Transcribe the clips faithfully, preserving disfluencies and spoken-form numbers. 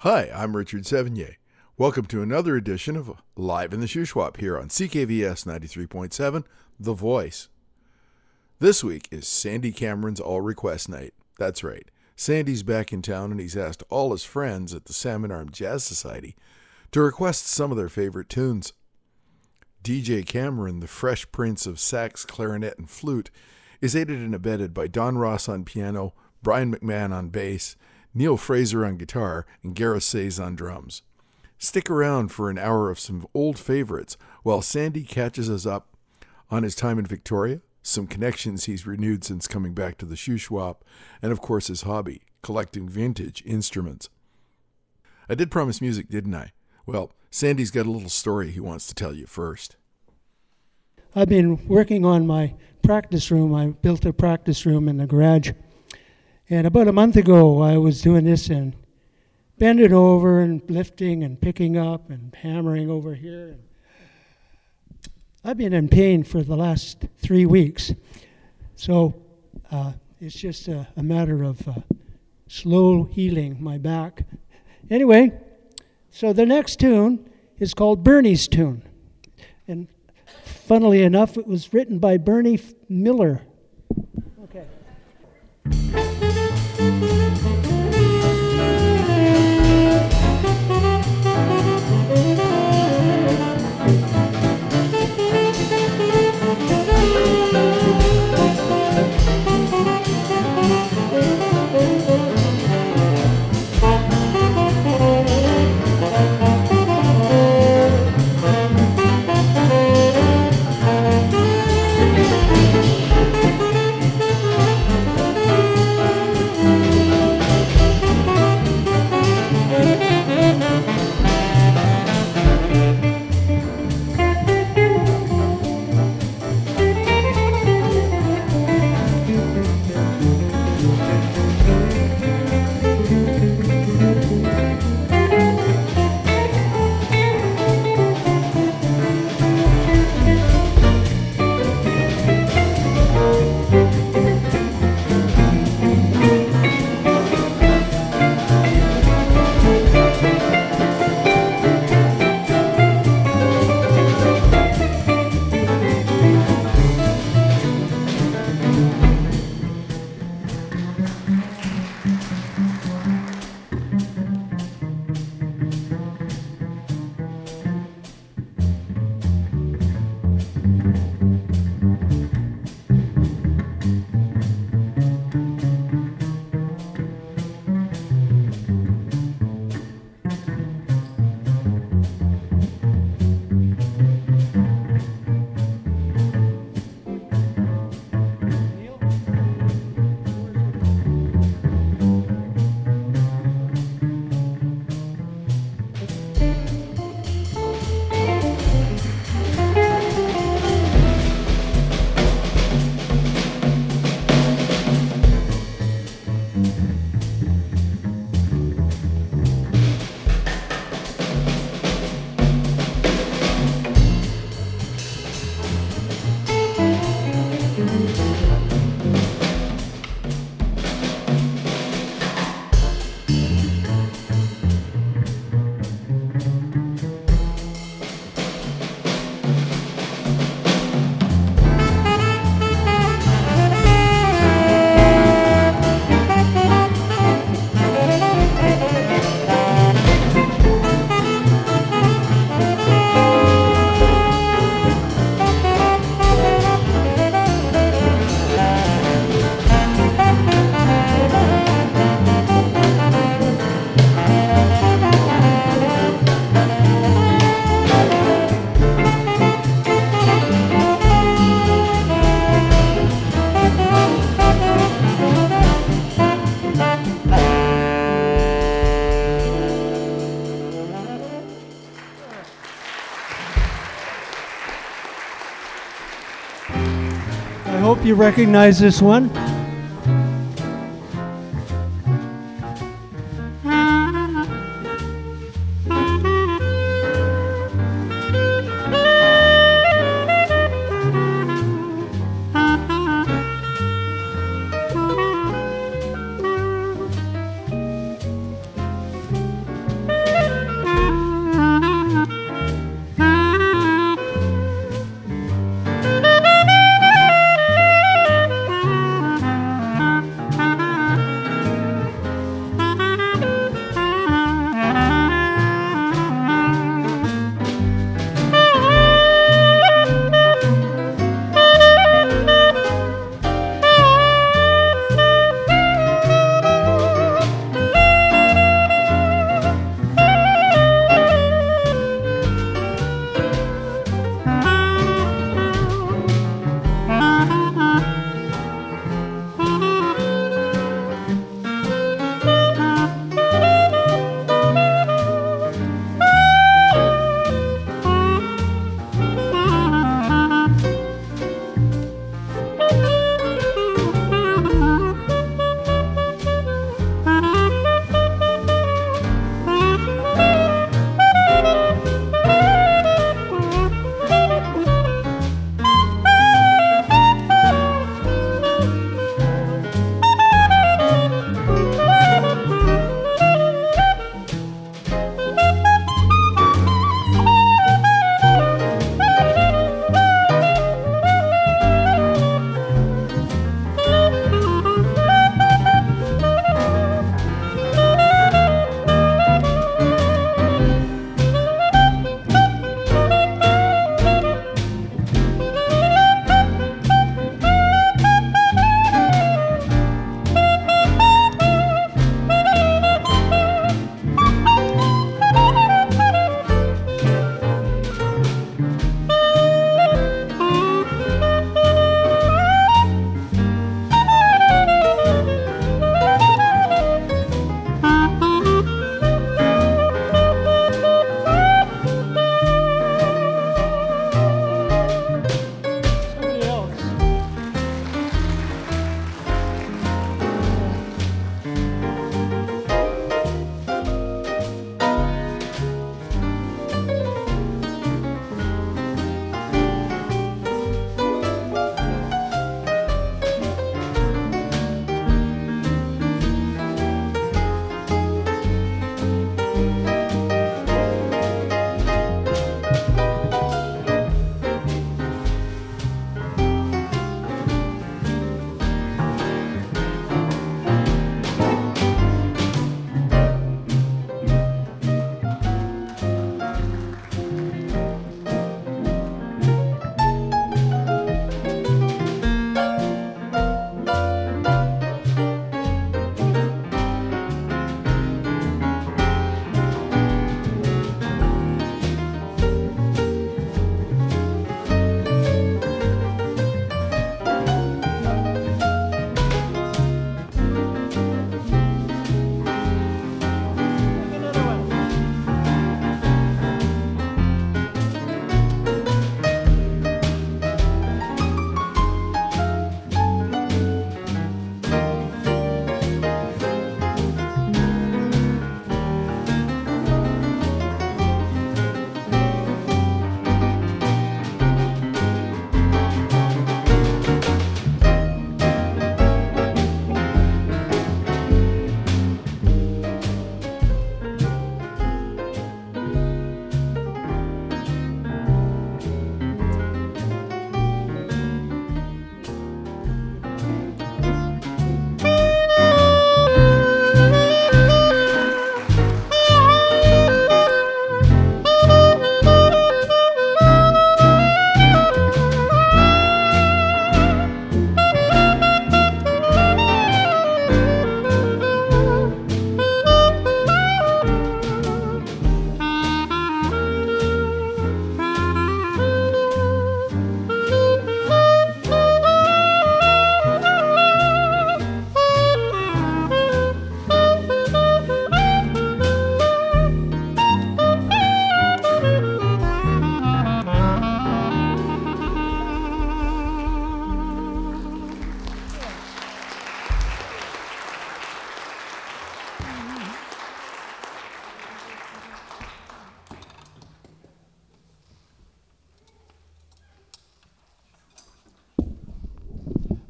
Hi, I'm Richard Sevigny. Welcome to another edition of Live in the Shuswap here on C K V S ninety-three point seven, The Voice. This week is Sandy Cameron's All Request Night. That's right, Sandy's back in town and he's asked all his friends at the Salmon Arm Jazz Society to request some of their favorite tunes. D J Cameron, the fresh prince of sax, clarinet, and flute, is aided and abetted by Don Ross on piano, Brian McMahon on bass, Neil Fraser on guitar, and Gareth Says on drums. Stick around for an hour of some old favorites while Sandy catches us up on his time in Victoria, some connections he's renewed since coming back to the Shuswap, and of course his hobby, collecting vintage instruments. I did promise music, didn't I? Well, Sandy's got a little story he wants to tell you first. I've been working on my practice room. I built a practice room in the garage. And about a month ago, I was doing this and bending over and lifting and picking up and hammering over here. And I've been in pain for the last three weeks. So uh, it's just a, a matter of uh, slow healing my back. Anyway, so the next tune is called Bernie's Tune. And funnily enough, it was written by Bernie Miller. Okay. Hope you recognize this one.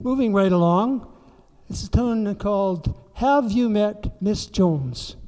moving right along, it's a tune called Have You Met Miss Jones?